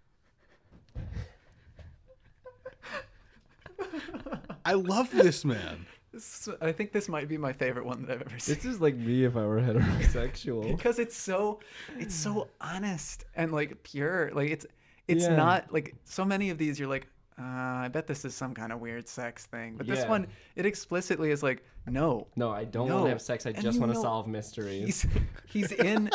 I love this man. This, I think this might be my favorite one that I've ever seen. This is like me if I were heterosexual. Because it's so it's so honest and like pure. Like it's it's Yeah. not like so many of these you're like, uh, I bet this is some kind of weird sex thing. But this Yeah. one, it explicitly is like, no. No, I don't No. want to have sex. I And just you want to know- solve mysteries. He's he's in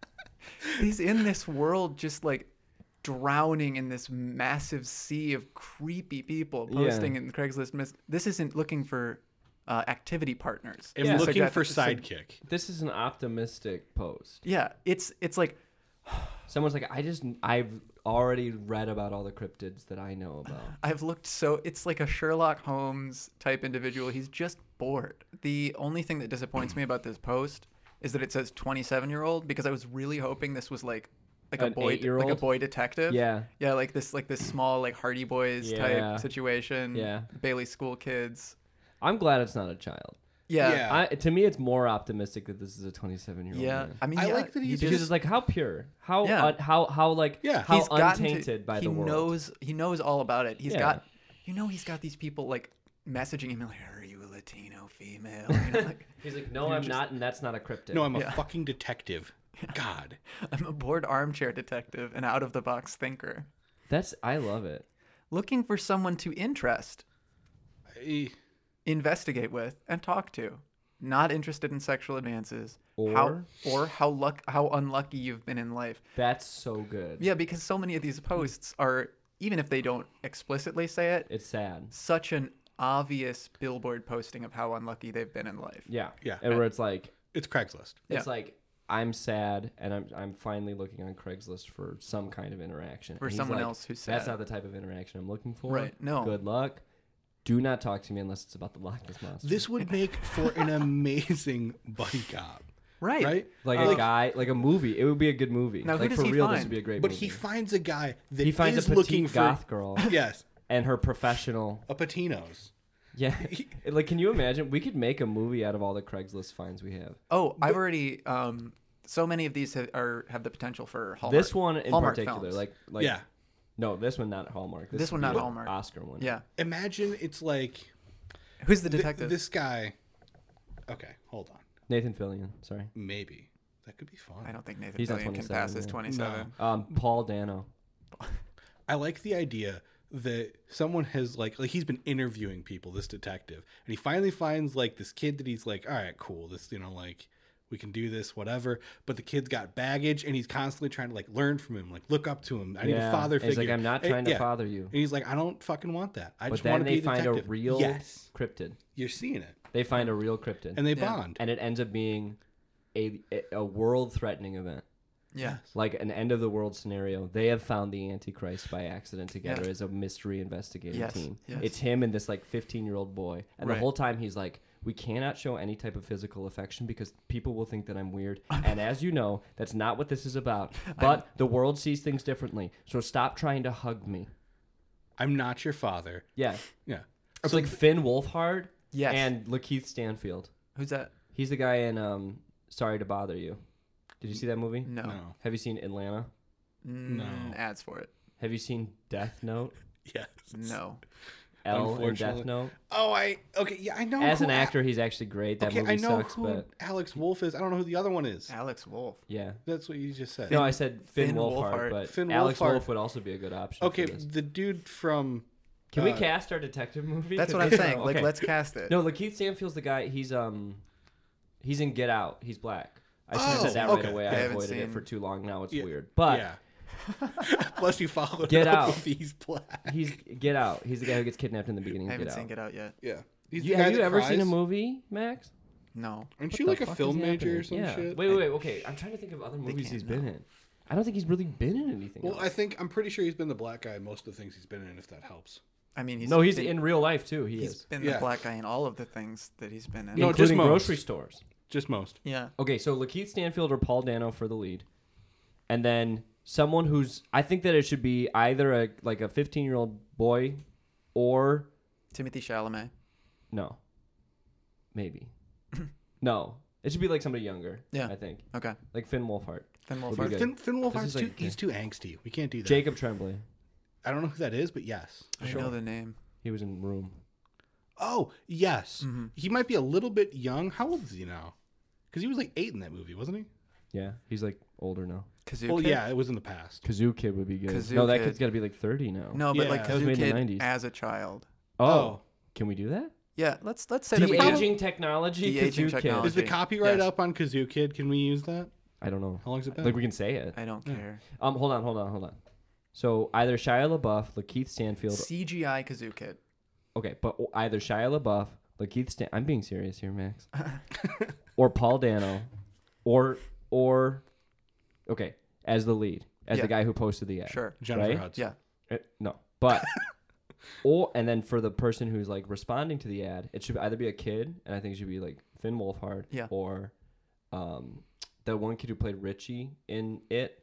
he's in this world just like drowning in this massive sea of creepy people posting Yeah. in Craigslist. Mis- this isn't looking for uh, activity partners. I'm Yeah. looking Suggest- for sug- sidekick. This is an optimistic post. Yeah, it's it's like Someone's like, I just, I've already read about all the cryptids that I know about. I've looked so it's like a Sherlock Holmes type individual. He's just bored. The only thing that disappoints me about this post is that it says twenty-seven year old because I was really hoping this was like like a An boy like a eight-year-old? boy detective. Yeah. Yeah, like this like this small like Hardy Boys Yeah. type situation. Yeah. Bailey School Kids. I'm glad it's not a child. Yeah. Yeah. I, to me, it's more optimistic that this is a twenty-seven year old Yeah. man. I mean, I yeah, like that he he's Because just it's like how pure, how Yeah. un, how how like Yeah. how he's gotten to- untainted by he the world. knows he knows all about it. He's Yeah. got you know he's got these people like messaging him like, "Are you a Latino female?" You know, like, He's like, no, You're I'm just- not, and that's not a cryptid. No, I'm a Yeah. fucking detective. God. I'm a bored armchair detective and out of the box thinker, That's I love it. looking for someone to interest, I- investigate with, and talk to. Not interested in sexual advances, Or? how or how luck how unlucky you've been in life. That's so good. Yeah, because so many of these posts are, even if they don't explicitly say it, It's sad. such an obvious billboard posting of how unlucky they've been in life. Yeah. Yeah. And where it's like, It's Craigslist. it's Yeah. like I'm sad, and I'm I'm finally looking on Craigslist for some kind of interaction. For And he's someone like, else who's That's sad. not the type of interaction I'm looking for. Right, no. Good luck. Do not talk to me unless it's about the Loch Ness monster. This would make for an amazing buddy cop, Right. right? like Uh, a guy, like a movie. It would be a good movie. Now, who like does for he real, this find? would be a great But movie. he finds a guy that he finds is a looking petite for goth girl yes, and her professional. a Patinos. Yeah, like can you imagine? We could make a movie out of all the Craigslist finds we have. Oh, I've already. Um, so many of these have, are have the potential for Hallmark. This one in Hallmark particular, films. like like Yeah. no, this one not Hallmark. This one would not be an Hallmark. Oscar one. Yeah. Imagine it's like Who's the th- detective? this guy. Okay, hold on. Nathan Fillion. Sorry. Maybe that could be fun. I don't think Nathan He's not Fillion can twenty-seven, pass as yeah. twenty-seven. Um, Paul Dano. I like the idea that someone has like like he's been interviewing people, this detective, and he finally finds like this kid that he's like, all right, cool, this you know like we can do this, whatever. But the kid's got baggage, and he's constantly trying to like learn from him, like look up to him. I need a father And figure. he's like, I'm not And- trying to yeah. father you. And he's like, I don't fucking want that. I But just want then to be they a find detective. a real yes, cryptid. you're seeing it, They find a real cryptid, and they Yeah. bond. and it ends up being a a world threatening event. Yeah. Like an end of the world scenario. They have found the Antichrist by accident together Yeah. as a mystery investigating Yes, team. yes. It's him and this like fifteen year old boy. And Right. the whole time he's like, we cannot show any type of physical affection because people will think that I'm weird. And as you know, that's not what this is about. But the world sees things differently. So stop trying to hug me. I'm not your father. Yeah. Yeah. It's like Finn Wolfhard Yes. and Lakeith Stanfield. Who's that? He's the guy in um, Sorry to Bother You. Did you see that movie? No. No. Have you seen Atlanta? Mm, No. Ads for it. Have you seen Death Note? Yes. No. L in Death Unfortunately. Note? Oh, I okay. Yeah, I know. As who an Al- actor, he's actually great. That okay, movie I know sucks, who but Alex Wolf is. I don't know who the other one is. Alex Wolf. yeah. That's what you just said. No, I said Finn, Finn Wolfhard, Wolfhard. but Finn Alex Wolfhard. Wolf would also be a good option. Okay, for this. the dude from. Can we uh, cast our detective movie? That's 'Cause what I'm this- saying. Like, okay. let's cast it. No, Lakeith Stanfield's the guy. He's um, he's in Get Out. He's black. I should have Oh, said that okay. right away. I I haven't avoided it seen- for too long. Now it's Yeah, weird. But yeah. Plus, you followed Get it up Out. with He's black. he's Get Out. He's the guy who gets kidnapped in the beginning I of haven't Get seen Out. Get Out yet. Yeah. He's You, the guy have you that ever seen a cries. movie, Max? No. Aren't What you the like a fuck film is major or happening? some yeah. shit? Wait, wait, wait. Okay, I'm trying to think of other movies can't he's been know. in. I don't think he's really been in anything. Well, else. I think I'm pretty sure he's been the black guy in most of the things he's been in. If that helps. I mean, he's no, he's he- in real life too. He He's is, been Yeah. the black guy in all of the things that he's been in. No, just including most. grocery stores. Just most. Yeah. Okay, so Lakeith Stanfield or Paul Dano for the lead, and then someone who's I think that it should be either a like a fifteen year old boy, or Timothy Chalamet. no, maybe no, it should be like somebody younger. Yeah. I think Okay. like Finn Wolfhard, Finn Would be Wolfhard. good. Finn, Finn This Wolfhard's is too. like- He's too angsty. We can't do that. Jacob Tremblay. I don't know who that is, but yes. I know the name. He was in Room. Oh yes. Mm-hmm. He might be a little bit young. How old is he now? Because he was like eight in that movie, wasn't he? Yeah, he's like older now. Kazoo Well, Kid? yeah, it was in the past. Kazoo Kid would be good. Kazoo no, that Kid. kid's got to be like thirty now. No, but Yeah. like That was Kazoo made in the Kid nineties. as a child. Oh, Oh. can we do that? Yeah. Let's let's say that we De do. aging technology. De-aging Kazoo Kid. technology. Is the copyright Yes. up on Kazoo Kid? Can we use that? I don't know. How long's it been? Like we can say it. I don't care. Um, hold on, hold on, hold on. So either Shia LaBeouf, Lakeith Stanfield. C G I Kazoo Kid. Okay, but o- either Shia LaBeouf, Lakeith Stan. I'm being serious here, Max. Or Paul Dano, or or, okay, as the lead, as Yeah. the guy who posted the ad. Sure. Jennifer right? Hudson. Yeah. Uh, no, but or and then for the person who's like responding to the ad, it should either be a kid, and I think it should be like Finn Wolfhard, Yeah. or um, the one kid who played Richie in It,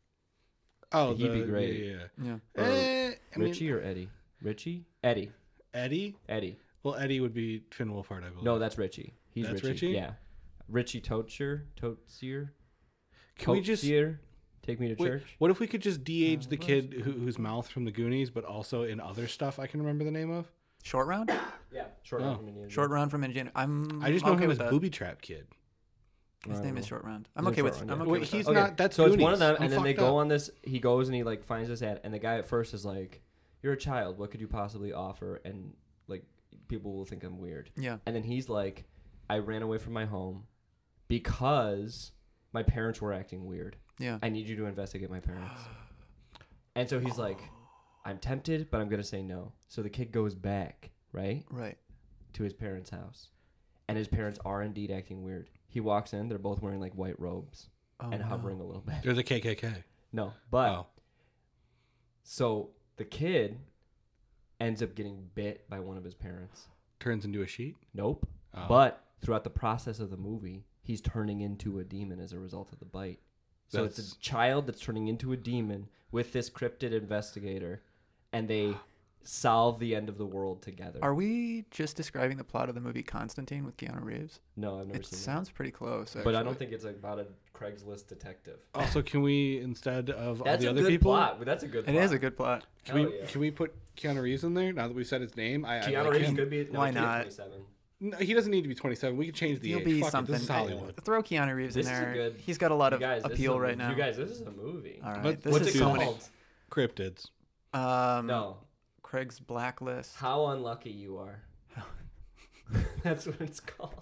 Oh, He'd be the- great. Yeah, yeah. Yeah. yeah. Eh, I mean, Richie or Eddie, Richie, Eddie, Eddie. Eddie. Well, Eddie would be Finn Wolfhard, I believe. No, that's Richie. He's That's Richie. Richie? Yeah, Richie Totsier, Totsier. Can we just Totsier? Take me to wait, church? What if we could just de-age the kid who, whose mouth from the Goonies, but also in other stuff I can remember the name of? Short round. Yeah, short Oh. round from Indiana. Short round from Indiana. I'm. I just know okay him with as that. Booby Trap Kid. His I name don't is know. Short Round. I'm He's okay in with. Short I'm Round, okay Wait, with he's that. Okay, not. That's so Goonies. it's one of them, I'm and then they fucked go up. on this. He goes and he like finds this ad, and the guy at first is like, "You're a child. What could you possibly offer?" And like, people will think I'm weird. Yeah. And then he's like, "I ran away from my home because my parents were acting weird. Yeah. I need you to investigate my parents." And so he's like, "I'm tempted, but I'm gonna say no." So the kid goes back, right, Right. to his parents' house, and his parents are indeed acting weird. He walks in; they're both wearing like white robes Oh, and no. hovering a little bit. They're the K K K. No, but Oh. so the kid ends up getting bit by one of his parents. Turns into a sheet. Nope. Oh. But throughout the process of the movie, he's turning into a demon as a result of the bite. So it's That's- a child that's turning into a demon with this cryptid investigator, and they solve the end of the world together. Are we just describing the plot of the movie Constantine with Keanu Reeves? no, I've never It seen sounds pretty close. that. But I actually. don't think it's about a Craigslist detective. Also, can we instead of all That's the a other good people, plot. but That's a good It plot. is a good plot. can Hell we yeah. can we put Keanu Reeves in there now that we said his name? I, I Keanu like Reeves him. could be. No, Why he could be not? twenty-seven. No, he doesn't need to be twenty-seven. We can change the He'll age. be Fuck it, something. This is Hollywood. Throw Keanu Reeves This in is a there. good- He's got a lot You of guys, this is appeal a right movie. now. You guys, this is a movie. All right. Let's- This What's is it so called? many. Cryptids. Um, No. Craig's Blacklist. How unlucky you are. That's what it's called.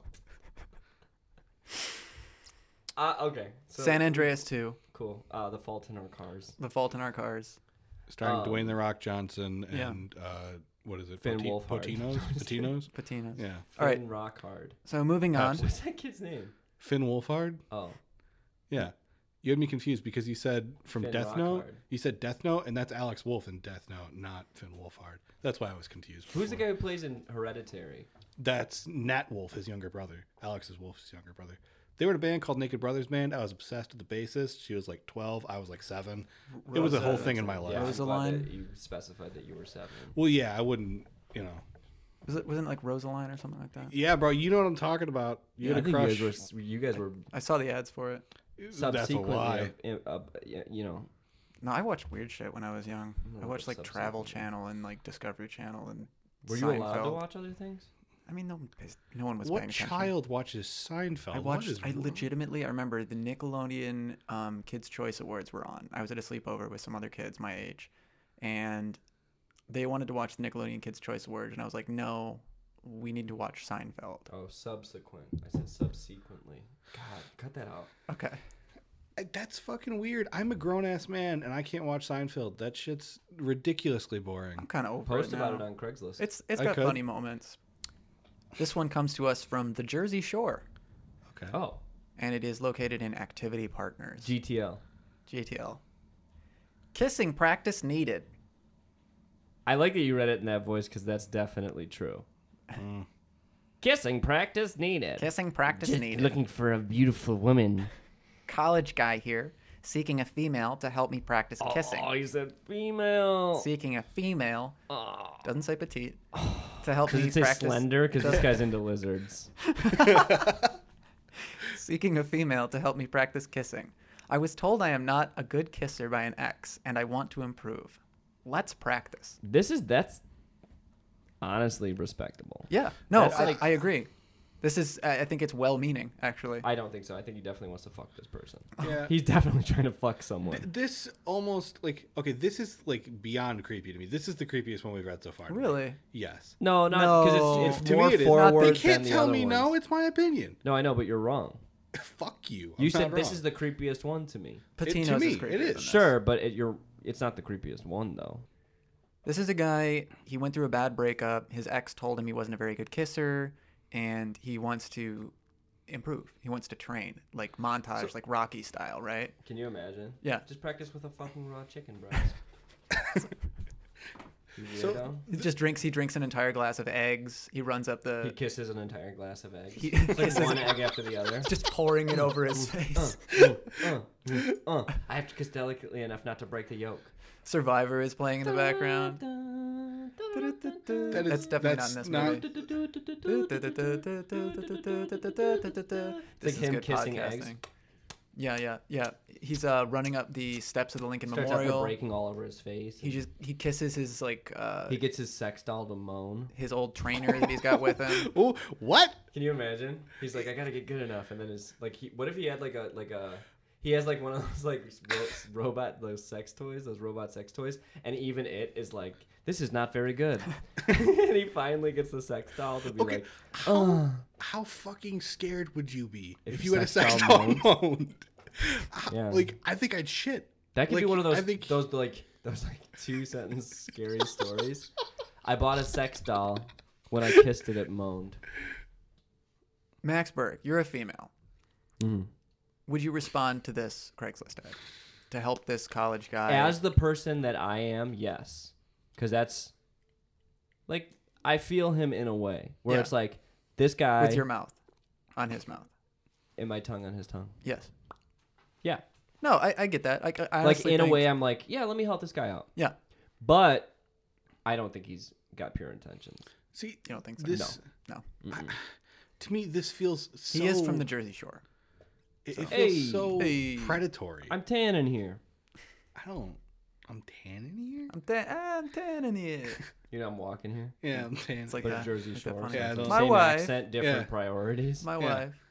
Uh, okay. So, San Andreas two. Cool. Uh, the Fault in Our Cars. The Fault in Our Cars. Starring Um, Dwayne the Rock Johnson yeah. and uh, what is it? Finn Poti- Wolfhard. Potinos. Potinos. Patina. Yeah. All right. Finn Rockhard. So moving on. Pepsi. What's that kid's name? Finn Wolfhard. Oh. Yeah. You had me confused because you said from Finn Death Note. Rockhard. You said Death Note, and that's Alex Wolff in Death Note, not Finn Wolfhard. That's why I was confused. Who's the before. guy who plays in Hereditary? That's Nat Wolff, his younger brother. Alex is Wolff's younger brother. They were in a band called Naked Brothers Band. I was obsessed with the bassist. She was like twelve. I was like seven. It was a whole thing in my life. Yeah, I'm glad Rosaline? that you specified that you were seven. Well, yeah, I wouldn't, you know. Was it wasn't it like Rosaline or something like that? Yeah, bro, you know what I'm talking about. You I had a think you crush. guys, were, you guys were I saw the ads for it. That's a subsequently, lie. uh, uh, you know, No, I watched weird shit when I was young. No, I watched like subsequently. Travel Channel and like Discovery Channel and were you allowed to Seinfeld. watch other things? I mean, no, one pays- no one was What paying attention. child watches Seinfeld? I What watched. is I wrong? legitimately. I remember the Nickelodeon um, Kids Choice Awards were on. I was at a sleepover with some other kids my age, and they wanted to watch the Nickelodeon Kids Choice Awards, and I was like, no, we need to watch Seinfeld. Oh, subsequent. I said subsequently. God, cut that out. Okay. I- That's fucking weird. I'm a grown ass man and I can't watch Seinfeld. That shit's ridiculously boring. I'm kind of over Post it about now. it on Craigslist. It's it's I got could. funny moments. This one comes to us from the Jersey Shore, Okay. Oh, and it is located in Activity Partners, G T L. G T L. Kissing practice needed. I like that you read it in that voice because that's definitely true. Mm. Kissing practice needed. Kissing practice Just needed. looking for a beautiful woman. College guy here, seeking a female to help me practice kissing. Oh, you said female. Seeking a female, Oh. doesn't say petite, to help Does me it say practice. slender? Because this guy's into lizards. Seeking a female to help me practice kissing. I was told I am not a good kisser by an ex, and I want to improve. Let's practice. This is that's honestly respectable. Yeah. No, That's I, like- I agree. This is. I I think it's well-meaning, actually. I don't think so. I think he definitely wants to fuck this person. Yeah. He's definitely trying to fuck someone. Th- This almost like okay. This is like beyond creepy to me. This is the creepiest one we've read so far. to me. Really? Yes. No, not because No. it's, it's To me more it is. forward They can't than the tell other me no. ones. It's my opinion. No, I know, but you're wrong. Fuck you. You I'm said not this wrong. is the creepiest one to me. Patino's to me, is creepier it is. than this. Sure, but it, you're it's not the creepiest one though. This is a guy, he went through a bad breakup. His ex told him he wasn't a very good kisser, and he wants to improve. He wants to train, like montage, like Rocky style, right? Can you imagine? Yeah. Just practice with a fucking raw chicken breast. You So- weirdo. He just drinks, he drinks an entire glass of eggs. He runs up he the, kisses an entire glass of eggs. He- It's like kisses- one egg after the other. just pouring it over his face. Uh, uh, uh, uh. I have to kiss delicately enough not to break the yolk. Survivor is playing in the background. That is- That's definitely that's not in not- this movie. It's This like is him good kissing podcasting. eggs. Yeah, yeah, yeah. He's uh, running up the steps of the Lincoln Starts out Memorial. breaking all over his face. He just he kisses his like uh, he gets his sex doll to moan. his old trainer that he's got with him. Oh, what? Can you imagine? He's like, I gotta get good enough, and then his like, he, what if he had like a like a, he has like one of those like ro- robot those sex toys, those robot sex toys, and even it is like, this is not very good. And he finally gets the sex doll to be Okay. like, How, how fucking scared would you be If if, your you had a sex sex doll doll moaned? moaned? How- Yeah. Like I think I'd shit. that could be Like, one of those I think- those like those like two sentence scary stories. I bought a sex doll. When I kissed it, it moaned. Max Berg, you're a female. Mm. Would you respond to this Craigslist ad to help this college guy? As the person that I am, yes, because that's like I feel him in a way where Yeah. it's like this guy with your mouth on his mouth. and my tongue on his tongue. Yes. Yeah, No, I, I get that. I, I like honestly in a think- way, I'm like, yeah, let me help this guy out. Yeah. But I don't think he's got pure intentions. See, You don't think so? this No. Mm-mm. to me this feels so. He is from the Jersey Shore. It, it feels Hey. so Hey. predatory. I'm tanning here. I don't. I'm tanning here. I'm tan. I'm tanning it. You know, I'm walking here. Yeah, I'm tanning. It's like But that. a Jersey like that Shore. funny- Yeah, I so don't- My same wife. accent, different Yeah. priorities. My Yeah. wife.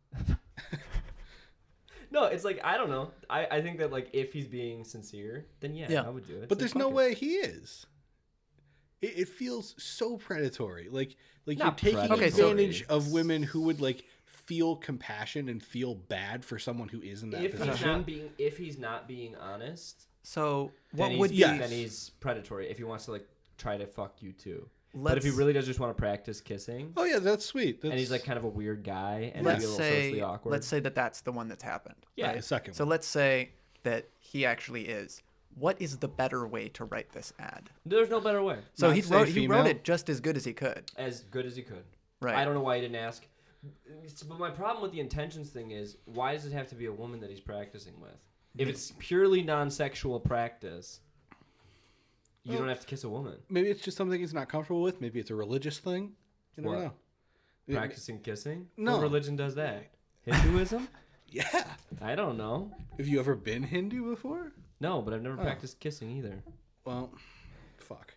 No, it's like I don't know. I, I think that like if he's being sincere, then yeah, Yeah. I would do it. but It's there's like, no fuck it. way he is. It, it feels so predatory. Like like Not you're taking predatory. advantage of women who would like feel compassion and feel bad for someone who is in that If he's position. not being if he's not being honest, So then what he's, would Yeah. be? then he's predatory. If he wants to like try to fuck you too, But if he Let's- really does just want to practice kissing, Oh yeah, that's sweet. That's, and he's like kind of a weird guy and let's maybe a little say socially awkward. let's say that that's the one that's happened. Yeah. the second So one. let's say that he actually is. What is the better way to write this ad? There's no better way. So Not he say wrote he wrote female? it just as good as he could. As good as he could. Right. I don't know why he didn't ask. It's- But my problem with the intentions thing is, why does it have to be a woman that he's practicing with? If it's purely non-sexual practice, you Well, don't have to kiss a woman. Maybe it's just something he's not comfortable with. Maybe it's a religious thing. You never What? know. Practicing kissing? No. What religion does that? Hinduism? Yeah. I don't know. Have you ever been Hindu before? No, but I've never Oh. practiced kissing either. Well, fuck.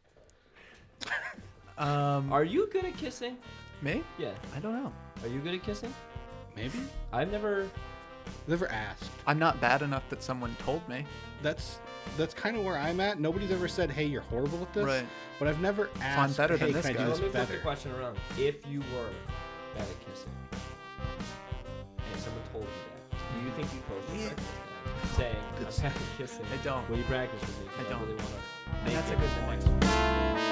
Um, Are you good at kissing? me? Yeah. I don't know. Are you good at kissing? Maybe. I've never. Never asked. I'm not bad enough that someone told me. That's that's kind of where I'm at. Nobody's ever said, "Hey, you're horrible at this." Right. But I've never asked, better "Hey, than this can I guy." do Let this me flip the better?" question around. If you were bad at kissing, and someone told you that, do you think you posted Yeah. practice that? Saying, I'm It's- bad at kissing. I don't. Will you practice with me? 'Cause I don't. really want to And make that's a it good the point. next one.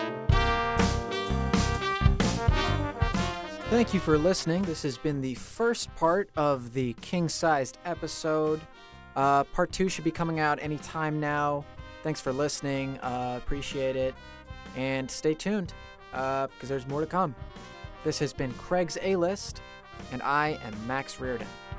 Thank you for listening. This has been the first part of the king-sized episode. Uh, part two should be coming out anytime now. Thanks for listening. Uh, appreciate it. And stay tuned, uh, because there's more to come. This has been Craig's A-List, and I am Max Reardon.